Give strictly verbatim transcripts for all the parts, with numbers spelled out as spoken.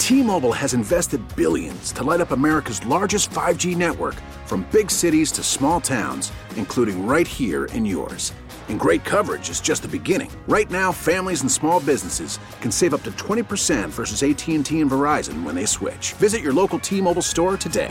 T-Mobile has invested billions to light up America's largest five G network, from big cities to small towns, including right here in yours. And great coverage is just the beginning. Right now, families and small businesses can save up to twenty percent versus A T and T and Verizon when they switch. Visit your local T-Mobile store today.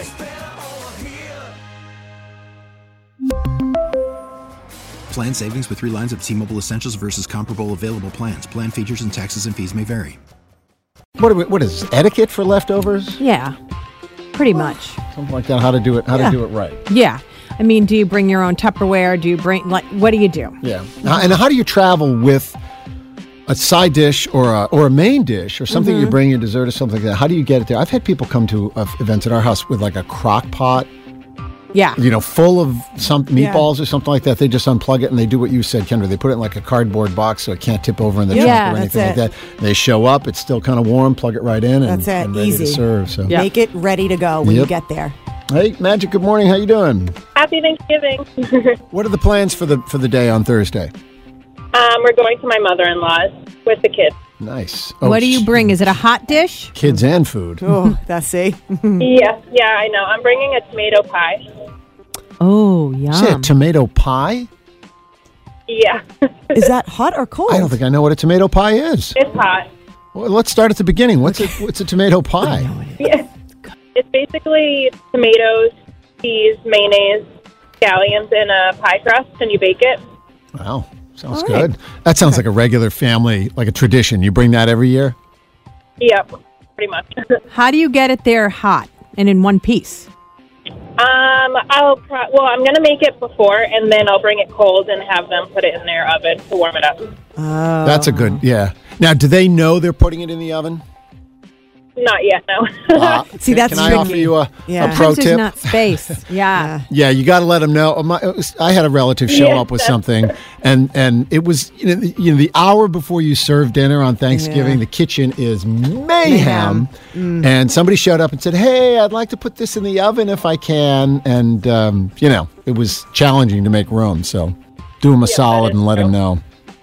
Plan savings with three lines of T-Mobile Essentials versus comparable available plans. Plan features and taxes and fees may vary. What, are we, what is this, etiquette for leftovers? Yeah, pretty much. Something like that. How to do it? How yeah. to do it right? Yeah. I mean, do you bring your own Tupperware? Do you bring, like, what do you do? Yeah. Now, and how do you travel with a side dish or a, or a main dish or something mm-hmm. you bring, your dessert or something like that? How do you get it there? I've had people come to uh, events at our house with like a crock pot. Yeah. You know, full of some meatballs yeah. or something like that. They just unplug it and they do what you said, Kendra. They put it in like a cardboard box so it can't tip over in the yeah, trunk or anything like that. They show up, it's still kind of warm, plug it right in, and, that's it. and ready Easy. to serve. So. Yep. Make it ready to go when yep. you get there. Hey, Magic, good morning. How you doing? Happy Thanksgiving. What are the plans for the for the day on Thursday? Um, we're going to my mother-in-law's with the kids. Nice. Oh, what do you bring? Is it a hot dish? Kids and food. Oh, that's it. Yes, yeah, I know. I'm bringing a tomato pie. Oh, yum. Say a tomato pie? Yeah. Is that hot or cold? I don't think I know what a tomato pie is. It's hot. Well, let's start at the beginning. What's a, what's a tomato pie? Yeah. It's basically tomatoes, cheese, mayonnaise, scallions in a pie crust, and you bake it. Wow. Sounds All good. right. That sounds like a regular family, like a tradition. You bring that every year? Yep, pretty much. How do you get it there hot and in one piece? Um, I'll pro- well, I'm gonna make it before, and then I'll bring it cold and have them put it in their oven to warm it up. Oh. That's a good, yeah. Now, do they know they're putting it in the oven? Not yet, no. Uh, See, that's Can I tricky. offer you a, Yeah. a pro Sometimes there's tip? not space. Yeah. Yeah, you got to let them know. My, I had a relative show Yeah, up with that's- something, and, and it was you know, the, you know the hour before you serve dinner on Thanksgiving. Yeah. The kitchen is mayhem, Mm. and somebody showed up and said, "Hey, I'd like to put this in the oven if I can." And um, you know, it was challenging to make room, so do them a Yeah, solid that is and let true. them know.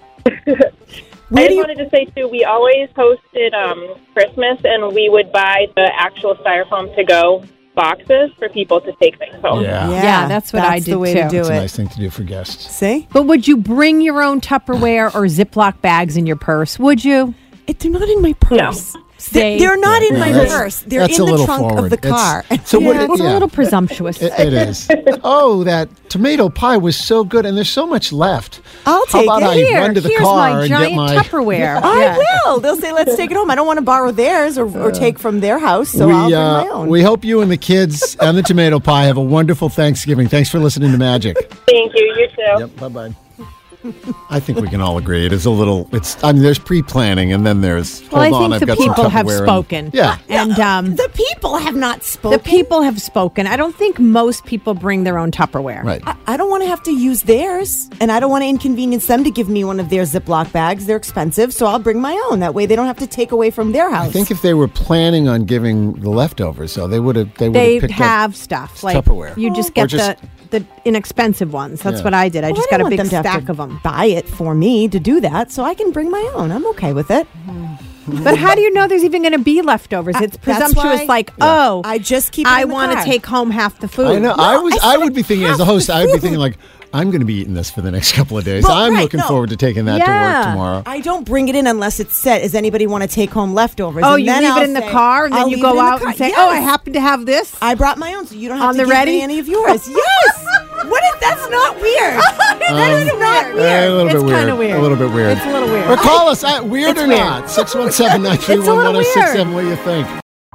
I just wanted to say, too, we always hosted um, Christmas, and we would buy the actual styrofoam to-go boxes for people to take things home. Yeah, Yeah, Yeah, that's what I that's did, the way too. to do it's a it. nice thing to do for guests. See? But would you bring your own Tupperware or Ziploc bags in your purse? Would you? It, they're not in my purse. They're, Stay- they're not in my That's- purse. They're that's in a the little trunk forward. of the It's- car. so what? Yeah, it's yeah. a little presumptuous. It, it is. Oh, that tomato pie was so good, and there's so much left. I'll How take about it. I Here, run to the here's car my and giant get my Tupperware. I Yeah. will. They'll say, let's take it home. I don't want to borrow theirs or, or take from their house, so I'll we, bring uh, my own. we hope you and the kids and the tomato pie have a wonderful Thanksgiving. Thanks for listening to Magic. Thank you. You too. Yep, bye-bye. I think we can all agree it is a little, it's, I mean, there's pre-planning and then there's, hold Well, I on, think I've the got some people have Tupperware and- spoken. yeah. And um, the people have not spoken. the people have spoken. I don't think most people bring their own Tupperware. Right. I, I don't want to have to use theirs, and I don't want to inconvenience them to give me one of their Ziploc bags. They're expensive, so I'll bring my own. That way they don't have to take away from their house. I think if they were planning on giving the leftovers, so they would have, they would They have picked have up stuff like Tupperware. you just Or get just- the the inexpensive ones. That's Yeah. what I did. I Well, just I got don't a want big them to have stack to of them. buy it for me to do that, so I can bring my own. I'm okay with it. But how do you know there's even going to be leftovers? I- It's that's presumptuous. why- like, oh, I just keep it I in the want to car. take home half the food. I know. I was. I I, said would be thinking as a half host. the I would be food. thinking like, I'm going to be eating this for the next couple of days. Well, I'm right, looking no. forward to taking that Yeah. to work tomorrow. I don't bring it in unless it's set. Does anybody want to take home leftovers? Oh, And you then leave I'll it in the say- car and then I'll you leave it go in the out car. and say, Yes. "Oh, I happen to have this." I brought my own, so you don't have On to the give ready? me any of yours. Yes. What is that's not weird. That is not weird. Eh, a little it's bit weird. kind of weird. A little bit weird. It's a little weird. Or call us at weird It's or weird. not. six one seven, nine three one, one oh six seven. What do you think?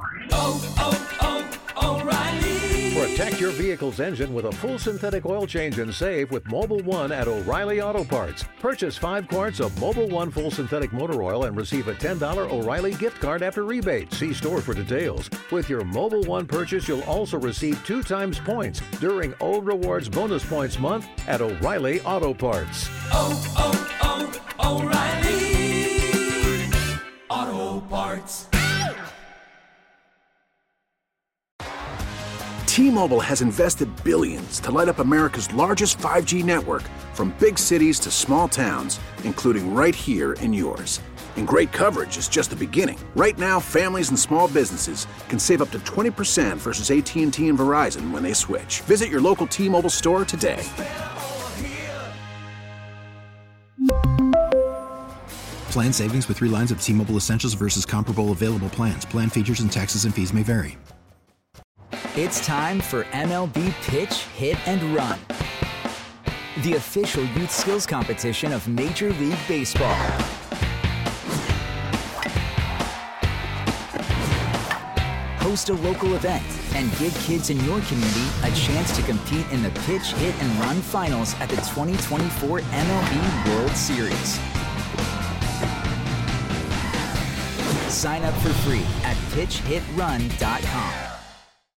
Protect your vehicle's engine with a full synthetic oil change and save with Mobile One at O'Reilly Auto Parts. Purchase five quarts of Mobile One full synthetic motor oil and receive a ten dollars O'Reilly gift card after rebate. See store for details. With your Mobile One purchase, you'll also receive two times points during O Rewards Bonus Points Month at O'Reilly Auto Parts. Oh, oh, oh, O'Reilly Auto Parts. T-Mobile has invested billions to light up America's largest five G network, from big cities to small towns, including right here in yours. And great coverage is just the beginning. Right now, families and small businesses can save up to twenty percent versus A T and T and Verizon when they switch. Visit your local T-Mobile store today. Plan savings with three lines of T-Mobile Essentials versus comparable available plans. Plan features and taxes and fees may vary. It's time for M L B Pitch, Hit, and Run, the official youth skills competition of Major League Baseball. Host a local event and give kids in your community a chance to compete in the Pitch, Hit, and Run finals at the twenty twenty-four M L B World Series. Sign up for free at pitch hit run dot com.